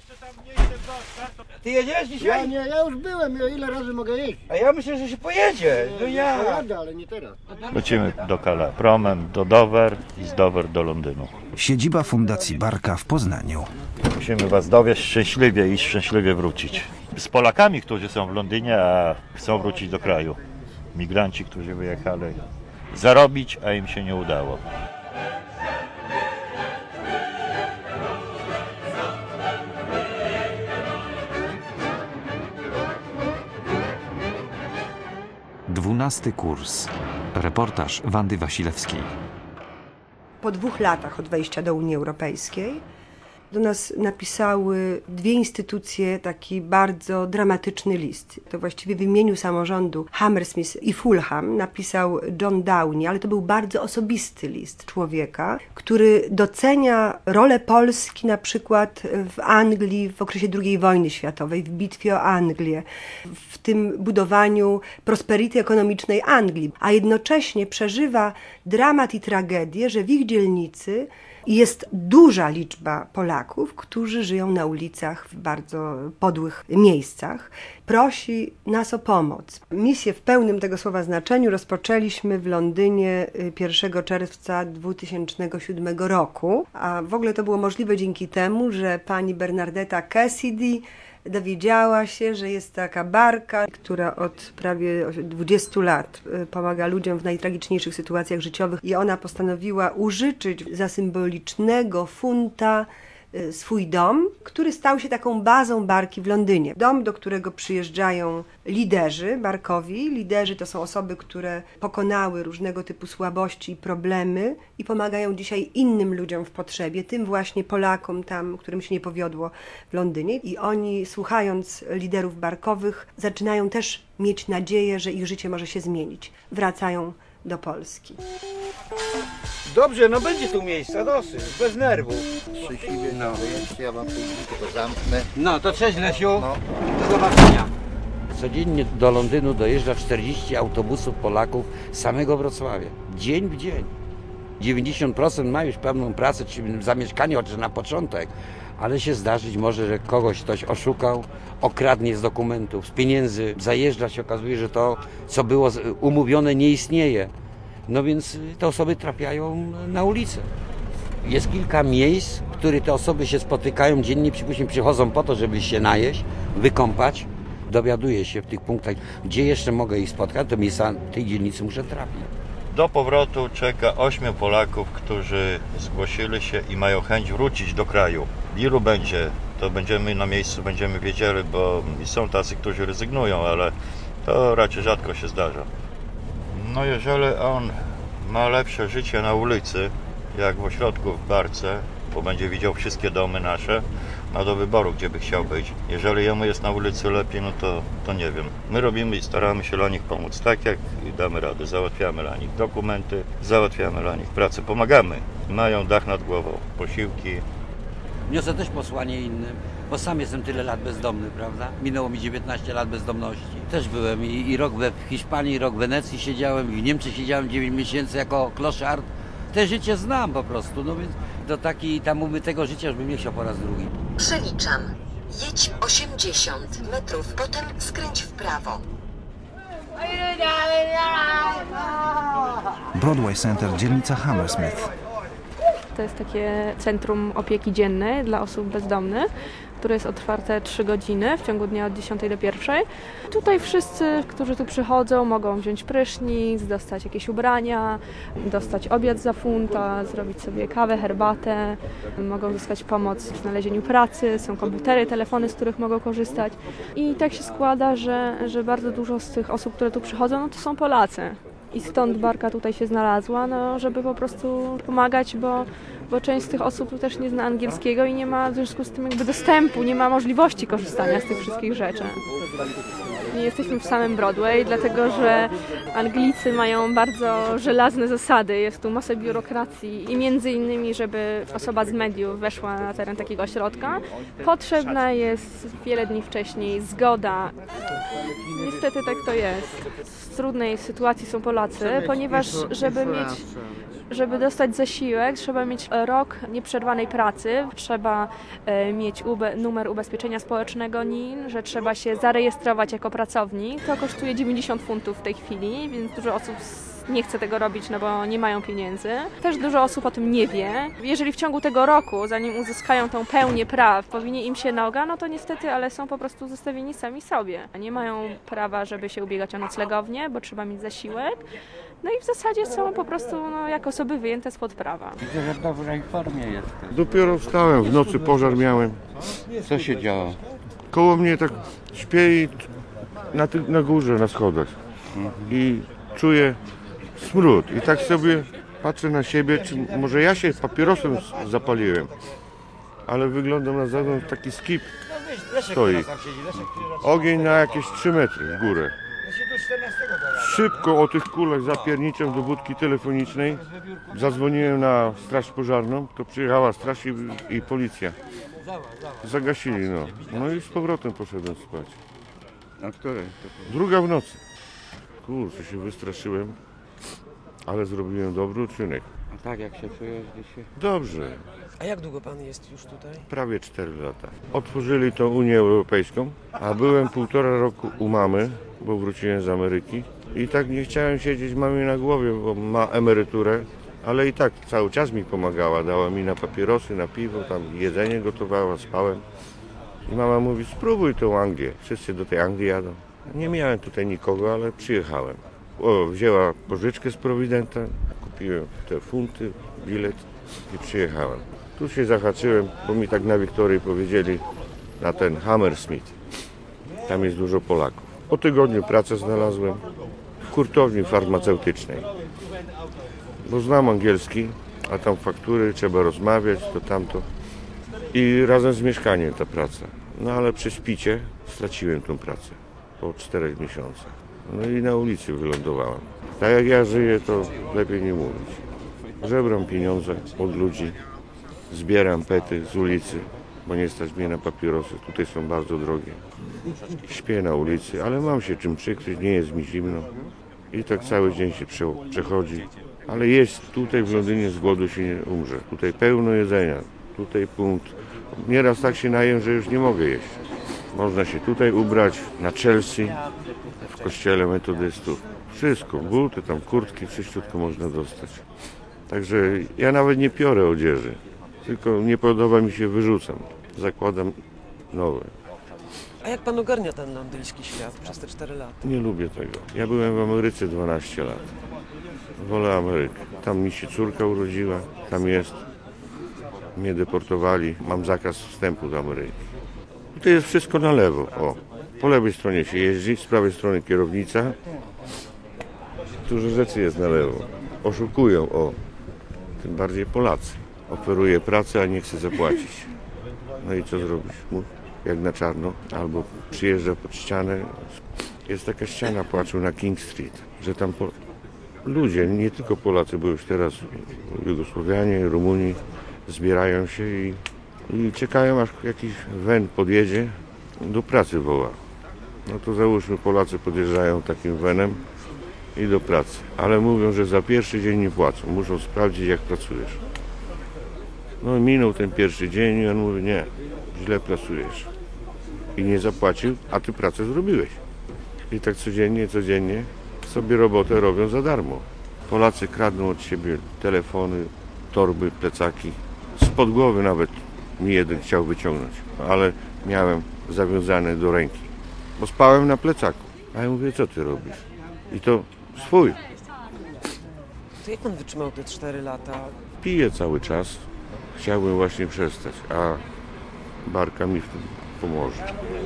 Ty jedziesz dzisiaj? Ja już byłem, ile razy mogę jeździć? A ja myślę, że się pojedzie. No ja. Pojadę, ale nie teraz. Lecimy do Calais promem do Dover i z Dover do Londynu. Siedziba Fundacji Barka w Poznaniu. Musimy was dowieść szczęśliwie i szczęśliwie wrócić. Z Polakami, którzy są w Londynie, a chcą wrócić do kraju. Migranci, którzy wyjechali zarobić, a im się nie udało. Dwunasty kurs. Reportaż Wandy Wasilewskiej. Po 2 latach od wejścia do Unii Europejskiej do nas napisały 2 instytucje taki bardzo dramatyczny list. To właściwie w imieniu samorządu Hammersmith i Fulham napisał John Downey, ale to był bardzo osobisty list człowieka, który docenia rolę Polski na przykład w Anglii w okresie II wojny światowej, w bitwie o Anglię, w tym budowaniu prosperity ekonomicznej Anglii, a jednocześnie przeżywa dramat i tragedię, że w ich dzielnicy jest duża liczba Polaków, którzy żyją na ulicach w bardzo podłych miejscach. Prosi nas o pomoc. Misję w pełnym tego słowa znaczeniu rozpoczęliśmy w Londynie 1 czerwca 2007 roku, a w ogóle to było możliwe dzięki temu, że pani Bernardetta Cassidy dowiedziała się, że jest taka barka, która od prawie 20 lat pomaga ludziom w najtragiczniejszych sytuacjach życiowych i ona postanowiła użyczyć za symbolicznego funta swój dom, który stał się taką bazą barki w Londynie. Dom, do którego przyjeżdżają liderzy barkowi. Liderzy to są osoby, które pokonały różnego typu słabości i problemy i pomagają dzisiaj innym ludziom w potrzebie, tym właśnie Polakom tam, którym się nie powiodło w Londynie. I oni, słuchając liderów barkowych, zaczynają też mieć nadzieję, że ich życie może się zmienić. Wracają do Polski. Dobrze, no będzie tu miejsca dosyć, bez nerwów. Szczęśliwie jeszcze ja wam to zamknę. No to cześć Lesiu. No. Do zobaczenia. Codziennie do Londynu dojeżdża 40 autobusów Polaków z samego Wrocławia. Dzień w dzień. 90% ma już pewną pracę, czy zamieszkanie, chociaż na początek. Ale się zdarzyć może, że kogoś ktoś oszukał, okradnie z dokumentów, z pieniędzy. Zajeżdża się, okazuje, że to, co było umówione, nie istnieje. No więc te osoby trafiają na ulicę. Jest kilka miejsc, w których te osoby się spotykają dziennie, przychodzą po to, żeby się najeść, wykąpać. Dowiaduję się w tych punktach, gdzie jeszcze mogę ich spotkać, to miejsca tej dzielnicy muszę trafić. Do powrotu czeka 8 Polaków, którzy zgłosili się i mają chęć wrócić do kraju. Ilu będzie, to będziemy na miejscu, będziemy wiedzieli, bo są tacy, którzy rezygnują, ale to raczej rzadko się zdarza. No jeżeli on ma lepsze życie na ulicy, jak w ośrodku w Barce, bo będzie widział wszystkie domy nasze, ma do wyboru, gdzie by chciał być. Jeżeli jemu jest na ulicy lepiej, no to nie wiem. My robimy i staramy się dla nich pomóc, tak jak damy radę. Załatwiamy dla nich dokumenty, załatwiamy dla nich pracę, pomagamy. Mają dach nad głową, posiłki. Niosę też posłanie innym, bo sam jestem tyle lat bezdomny, prawda? Minęło mi 19 lat bezdomności. Też byłem i rok w Hiszpanii, rok w Wenecji siedziałem, i w Niemczech siedziałem 9 miesięcy jako kloszard. Te życie znam po prostu, no więc do takiej tam umytego życia już bym nie chciał po raz drugi. Przeliczam. Jedź 80 metrów, potem skręć w prawo. Broadway Center, dzielnica Hammersmith. To jest takie centrum opieki dziennej dla osób bezdomnych, które jest otwarte 3 godziny w ciągu dnia od 10 do 1. Tutaj wszyscy, którzy tu przychodzą, mogą wziąć prysznic, dostać jakieś ubrania, dostać obiad za funta, zrobić sobie kawę, herbatę, mogą zyskać pomoc w znalezieniu pracy, są komputery, telefony, z których mogą korzystać. I tak się składa, że bardzo dużo z tych osób, które tu przychodzą, no to są Polacy. I stąd barka tutaj się znalazła, no, żeby po prostu pomagać, bo część z tych osób też nie zna angielskiego i nie ma w związku z tym jakby dostępu, nie ma możliwości korzystania z tych wszystkich rzeczy. Nie jesteśmy w samym Broadway, dlatego że Anglicy mają bardzo żelazne zasady, jest tu masa biurokracji i między innymi, żeby osoba z mediów weszła na teren takiego ośrodka, potrzebna jest wiele dni wcześniej zgoda. Niestety tak to jest. W trudnej sytuacji są Polacy, ponieważ żeby mieć Żeby dostać zasiłek, trzeba mieć rok nieprzerwanej pracy, trzeba mieć numer ubezpieczenia społecznego NIN, że trzeba się zarejestrować jako pracownik. To kosztuje 90 funtów w tej chwili, więc dużo osób nie chce tego robić, no bo nie mają pieniędzy. Też dużo osób o tym nie wie. Jeżeli w ciągu tego roku, zanim uzyskają tą pełnię praw, powinie im się noga, no to niestety, ale są po prostu zostawieni sami sobie. Nie mają prawa, żeby się ubiegać o noclegownię, bo trzeba mieć zasiłek. No i w zasadzie są po prostu jak osoby wyjęte spod prawa. Widzę, że w dobrej formie jest. Dopiero wstałem, w nocy pożar miałem. Co się działo? Koło mnie tak śpię i na górze, na schodach. I czuję smród. I tak sobie patrzę na siebie, czy może ja się papierosem zapaliłem. Ale wyglądam na zewnątrz, taki skip stoi. Ogień na jakieś 3 metry w górę. Szybko o tych kulach zapierniczem do budki telefonicznej. Zadzwoniłem na straż pożarną, to przyjechała straż i policja. Zagasili, no. No i z powrotem poszedłem spać. A której? 2 w nocy. Kurczę, się wystraszyłem, ale zrobiłem dobry uczynek. A tak, jak się czujesz dzisiaj? Dobrze. A jak długo pan jest już tutaj? Prawie 4 lata. Otworzyli tą Unię Europejską, a byłem 1,5 roku u mamy, bo wróciłem z Ameryki. I tak nie chciałem siedzieć mamie na głowie, bo ma emeryturę, ale i tak cały czas mi pomagała. Dała mi na papierosy, na piwo, tam jedzenie gotowała, spałem. I mama mówi, spróbuj tą Anglię. Wszyscy do tej Anglii jadą. Nie miałem tutaj nikogo, ale przyjechałem. Wzięła pożyczkę z Prowidenta, kupiłem te funty, bilet i przyjechałem. Tu się zahaczyłem, bo mi tak na Wiktorii powiedzieli, na ten Hammersmith. Tam jest dużo Polaków. Po tygodniu pracę znalazłem w hurtowni farmaceutycznej. Bo znam angielski, a tam faktury, trzeba rozmawiać, to tamto. I razem z mieszkaniem ta praca. No ale przy szpicie straciłem tą pracę po 4 miesiącach. No i na ulicy wylądowałem. Tak jak ja żyję, to lepiej nie mówić. Żebram pieniądze od ludzi, zbieram pety z ulicy, bo nie stać mnie na papierosy. Tutaj są bardzo drogie. Śpię na ulicy, ale mam się czym przykryć, nie jest mi zimno. I tak cały dzień się przechodzi. Ale jest tutaj w Londynie, z głodu się nie umrze. Tutaj pełno jedzenia, tutaj punkt. Nieraz tak się najem, że już nie mogę jeść. Można się tutaj ubrać, na Chelsea, w kościele metodystów. Wszystko, buty, tam kurtki, wszystko można dostać. Także ja nawet nie piorę odzieży, tylko nie podoba mi się, wyrzucam. Zakładam nowe. A jak pan ogarnia ten londyński świat przez te 4 lata? Nie lubię tego. Ja byłem w Ameryce 12 lat. Wolę Amerykę. Tam mi się córka urodziła, tam jest. Mnie deportowali, mam zakaz wstępu do Ameryki. Tutaj jest wszystko na lewo. O. Po lewej stronie się jeździ, z prawej strony kierownica. Dużo rzeczy jest na lewo. Oszukują, o. Tym bardziej Polacy. Oferuje pracę, a nie chce zapłacić. No i co zrobić? Jak na czarno. Albo przyjeżdża pod ścianę. Jest taka ściana płaczu na King Street, że tam ludzie, nie tylko Polacy, bo już teraz Jugosłowianie, Rumuni zbierają się i czekają, aż jakiś wen podjedzie, do pracy woła. No to załóżmy, Polacy podjeżdżają takim wenem i do pracy. Ale mówią, że za pierwszy dzień nie płacą. Muszą sprawdzić, jak pracujesz. No minął ten pierwszy dzień i on mówi, nie, źle pracujesz. I nie zapłacił, a ty pracę zrobiłeś. I tak codziennie sobie robotę robią za darmo. Polacy kradną od siebie telefony, torby, plecaki. Spod głowy nawet mi jeden chciał wyciągnąć, ale miałem zawiązane do ręki, bo spałem na plecaku. A ja mówię, co ty robisz? I to swój. To jak pan wytrzymał te 4 lata? Piję cały czas. Chciałbym właśnie przestać, a barka mi w tym pomoże.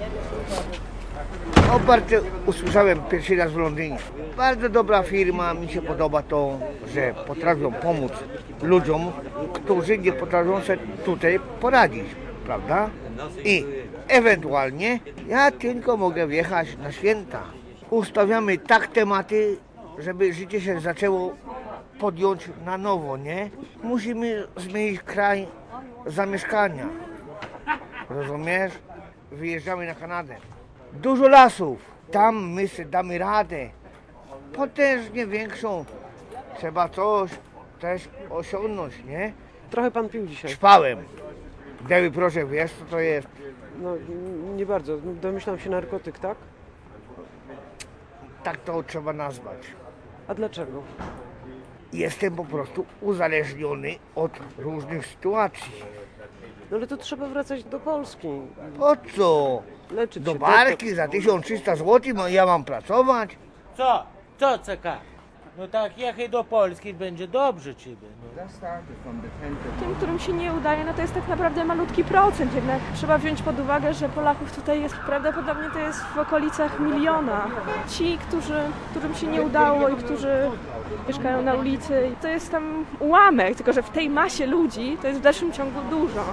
O, bardzo usłyszałem pierwszy raz w Londynie. Bardzo dobra firma, mi się podoba to, że potrafią pomóc ludziom, którzy nie potrafią sobie tutaj poradzić, prawda? I ewentualnie ja tylko mogę wjechać na święta. Ustawiamy tak tematy, żeby życie się zaczęło podjąć na nowo, nie? Musimy zmienić kraj zamieszkania. Rozumiesz? Wyjeżdżamy na Kanadę. Dużo lasów. Tam my sobie damy radę. Potężnie większą. Trzeba coś też osiągnąć, nie? Trochę pan pił dzisiaj. Ćpałem. Gdyby proszę, wiesz co to jest? No nie bardzo. Domyślam się narkotyk, tak? Tak to trzeba nazwać. A dlaczego? Jestem po prostu uzależniony od różnych sytuacji. No ale to trzeba wracać do Polski. Po co? Leczyć Do się. barki za 1300 zł, no ja mam pracować? Co? Co CK? No tak, jechaj do Polski, będzie dobrze ciebie. No. Tym, którym się nie udaje, no to jest tak naprawdę malutki procent. Jednak trzeba wziąć pod uwagę, że Polaków tutaj jest prawdopodobnie to jest w okolicach 1 000 000. Ci, którym się nie udało i którzy mieszkają na ulicy, to jest tam ułamek, tylko że w tej masie ludzi to jest w dalszym ciągu dużo.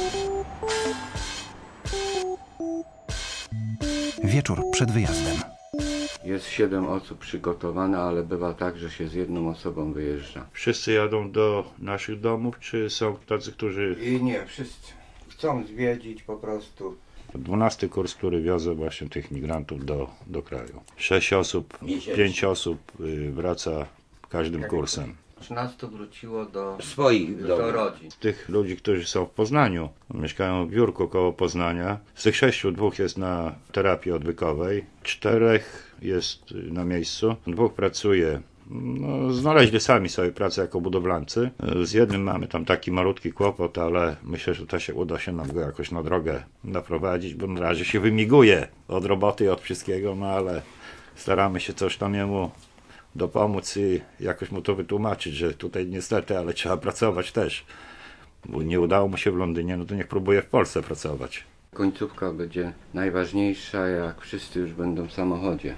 Wieczór przed wyjazdem. Jest 7 osób przygotowane, ale bywa tak, że się z jedną osobą wyjeżdża. Wszyscy jadą do naszych domów, czy są tacy, którzy... I nie, wszyscy chcą zwiedzić po prostu. 12 kurs, który wiozę właśnie tych migrantów do kraju. 6 osób, 5 osób wraca każdym kursem. 13 wróciło do Swoich do rodzin. Tych ludzi, którzy są w Poznaniu, mieszkają w biurku koło Poznania. Z tych 6 2 jest na terapii odwykowej, 4 jest na miejscu, 2 pracuje. No, znaleźli sami sobie pracę jako budowlańcy. Z jednym mamy tam taki malutki kłopot, ale myślę, że to się uda się nam go jakoś na drogę naprowadzić, bo na razie się wymiguje od roboty i od wszystkiego, no ale staramy się coś tam jemu dopomóc i jakoś mu to wytłumaczyć, że tutaj niestety, ale trzeba pracować też. Bo nie udało mu się w Londynie, no to niech próbuje w Polsce pracować. Końcówka będzie najważniejsza, jak wszyscy już będą w samochodzie.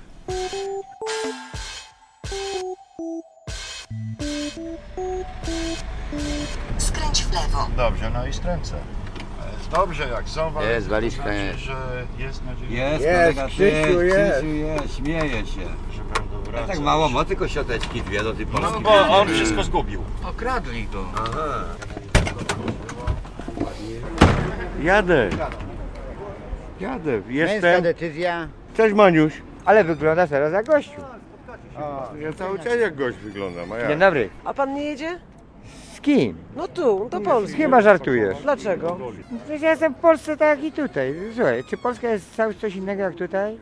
Skręć w lewo. Dobrze, no i skręcę. Jest dobrze, jak są walizki, Jest walizka, to znaczy, jest. że jest nadzieja, Jest, kolega, Krzysiu, jest. Krzysiu jest, śmieje się. że będą Ja wracać. tak mało ma, tylko siateczki 2 do tej Polski. No bo on wszystko zgubił. Okradli go. Aha. Jadę. Jestem. decyzja. Cześć Maniuś. Ale wygląda teraz jak gościu. Ja cały czas jak gość wyglądam, a Dzień ja. dobry. A pan nie jedzie? Z kim? No tu, do Polski. Chyba żartujesz. Dlaczego? Przecież ja jestem w Polsce tak jak i tutaj. Słuchaj, czy Polska jest cały coś innego jak tutaj?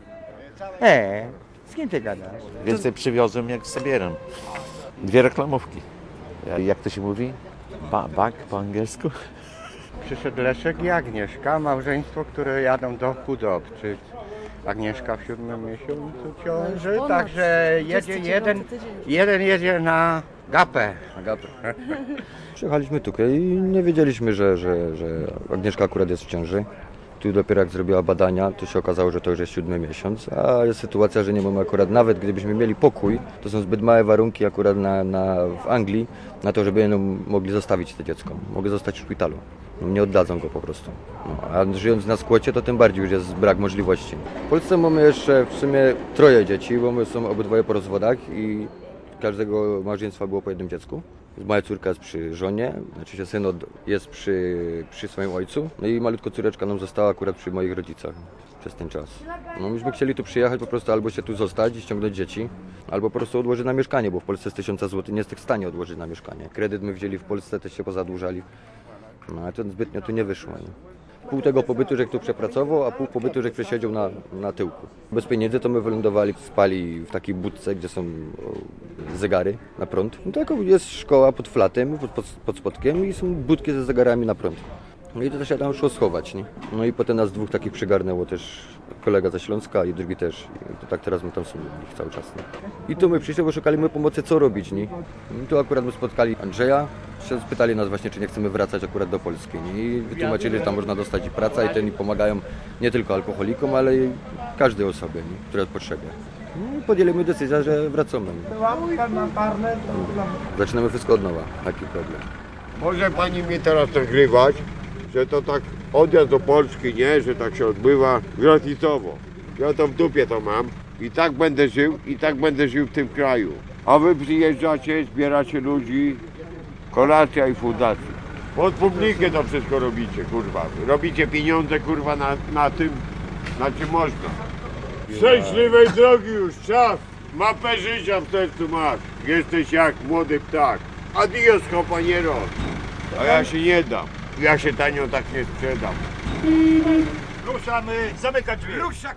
Z kim ty gadasz? Więcej przywiozłem jak zabieram. 2 reklamówki. Jak to się mówi? Bag po angielsku? Przyszedł Leszek i Agnieszka, małżeństwo, które jadą do Hudobczyc. Agnieszka w 7. miesiącu ciąży, także jeden jedzie na Gapę. Przyjechaliśmy tutaj i nie wiedzieliśmy, że Agnieszka akurat jest w ciąży. Tu dopiero jak zrobiła badania, to się okazało, że to już jest 7. miesiąc, a jest sytuacja, że nie mamy akurat, nawet gdybyśmy mieli pokój, to są zbyt małe warunki akurat w Anglii, na to, żeby mogli zostawić to dziecko. Mogę zostać w szpitalu. Nie oddadzą go po prostu. No, a żyjąc na skłocie, to tym bardziej już jest brak możliwości. W Polsce mamy jeszcze w sumie 3 dzieci, bo my są obydwoje po rozwodach i każdego małżeństwa było po jednym dziecku. Moja córka jest przy żonie, znaczy się syn jest przy swoim ojcu, no i malutko córeczka nam została akurat przy moich rodzicach przez ten czas. No myśmy chcieli tu przyjechać po prostu albo się tu zostać i ściągnąć dzieci, albo po prostu odłożyć na mieszkanie, bo w Polsce z 1000 zł nie jest w stanie odłożyć na mieszkanie. Kredyt my wzięli w Polsce, też się pozadłużali, no ale to zbytnio tu nie wyszło. Nie? Pół tego pobytu, że tu przepracował, a pół pobytu, że przesiedział na tyłku. Bez pieniędzy to my wylądowali, spali w takiej budce, gdzie są zegary na prąd. No to jako jest szkoła pod flatem, pod spodkiem i są budki ze zegarami na prąd. No i to też się tam szło schować, nie? No i potem nas 2 takich przygarnęło też, kolega ze Śląska i drugi też. I to tak teraz my tam są ich cały czas, nie? I tu my przyszli, bo szukaliśmy pomocy, co robić, nie? I tu akurat my spotkali Andrzeja, spytali nas właśnie, czy nie chcemy wracać akurat do Polski, nie? I wytłumaczyli, że tam można dostać i praca i pomagają nie tylko alkoholikom, ale i każdej osobie, nie? Która potrzebuje. No i podjęliśmy decyzję, że wracamy. Zaczynamy wszystko od nowa, taki problem. Może pani mnie teraz nagrywać, że to tak odjazd do Polski, nie? Że tak się odbywa gratisowo. Ja to w dupie to mam. I tak będę żył w tym kraju. A wy przyjeżdżacie, zbieracie ludzi, kolacja i fundacja. Pod publikę to wszystko robicie, kurwa. Robicie pieniądze, kurwa, na tym, na czym można. Szczęśliwej drogi już, czas. Mapę życia w sercu masz. Jesteś jak młody ptak. Adios, compañero. A ja się nie dam. Ja się tanio tak nie sprzedam. Ruszamy, zamykać drzwi. Ruszak!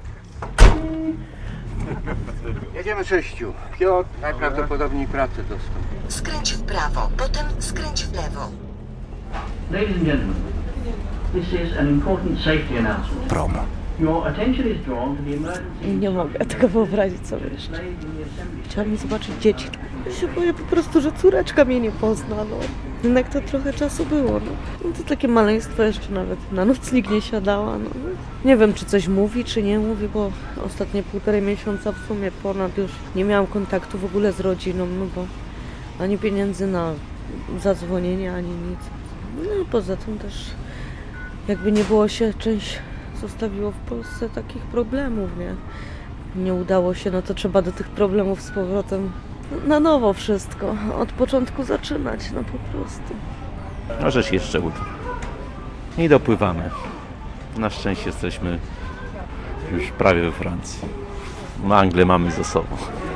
Jedziemy 6. Piotr najprawdopodobniej pracę dostał. Skręć w prawo, potem skręć w lewo. Ladies and gentlemen, this is an important safety announcement. Prom. Your attention is drawn to the emergency. Nie mogę tego wyobrazić sobie jeszcze. Chciałabym zobaczyć dzieci. Ja się boję po prostu, że córeczka mnie nie pozna, no. Jednak to trochę czasu było, no. No to takie maleństwo jeszcze nawet na nocnik nie siadała, no. Nie wiem, czy coś mówi, czy nie mówi, bo ostatnie 1,5 miesiąca w sumie ponad już nie miałam kontaktu w ogóle z rodziną, no bo ani pieniędzy na zadzwonienie, ani nic. No i poza tym też jakby nie było się czymś zostawiło w Polsce takich problemów, nie? Nie udało się, no to trzeba do tych problemów z powrotem na nowo wszystko, od początku zaczynać, no po prostu. Może się jeszcze uda. I dopływamy. Na szczęście jesteśmy już prawie we Francji. Anglię mamy za sobą.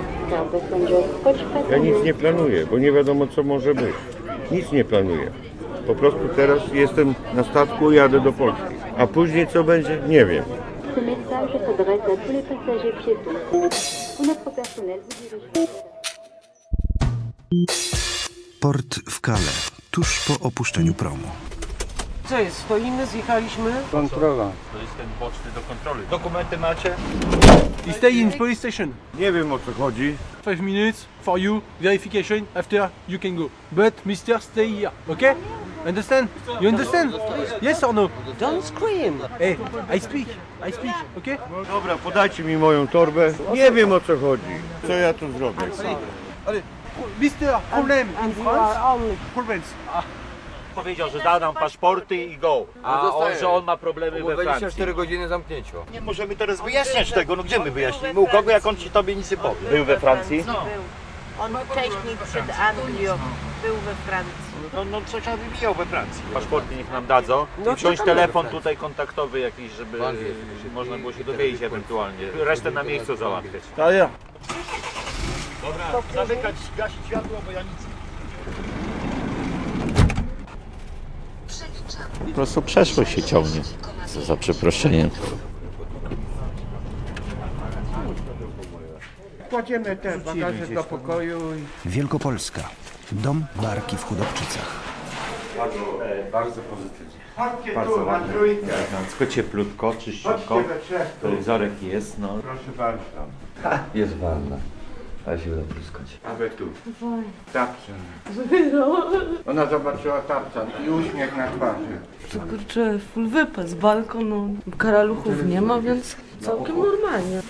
Ja nic nie planuję, bo nie wiadomo co może być. Nic nie planuję. Po prostu teraz jestem na statku i jadę do Polski. A później co będzie? Nie wiem. Ce message s'adresse à tous les passagers piétons. Pour notre personnel, vous dirigez. Port w Calais, tuż po opuszczeniu promu. Co jest, stoimy, zjechaliśmy? Kontrola. To jest ten boczny do kontroli. Dokumenty macie? You stay in police station. Nie wiem o co chodzi. 5 minutes for you, verification, after you can go. But Mr. stay here, okay? Understand? You understand? Yes or no? Don't scream. Hey, I speak, okay? Dobra, podajcie mi moją torbę. Nie wiem o co chodzi. Co ja tu zrobię? Allez, Mr. Problem in France. Problems. Powiedział, że da nam paszporty i go. A on, że on ma problemy we Francji. 24 godziny zamknięcia. Nie możemy teraz wyjaśniać tego, no gdzie my wyjaśnimy? U kogo, jak on ci tobie nic nie powie? Był we Francji? Był. On wcześniej przed Anglią był we Francji. No coś on wybijał we Francji. Paszporty niech nam dadzą. No, I wziąć telefon tutaj kontaktowy jakiś, żeby można było się dowiedzieć ewentualnie. Resztę na miejscu załatwiać. Tak, ja. Dobra, zamykać, gasić światło, bo ja nic nie... Po prostu przeszłość się ciągnie. Za przeproszeniem. Kładziemy te bagaże do pokoju i... Wielkopolska. Dom marki w Chudobczycach. Bardzo pozytywnie. Chodźcie Bardzo tu na ładnie. trójkę. Tylko cieplutko, czyściutko. Chodźcie we trzech. Telewizorek jest, no. Proszę bardzo. Jest walna. A się uda pluskać. A wy tu. Tapczan. Ona zobaczyła tapczan i uśmiech na twarzy. To kurczę, full wypas, balkon, no. Karaluchów nie ma, więc całkiem normalnie.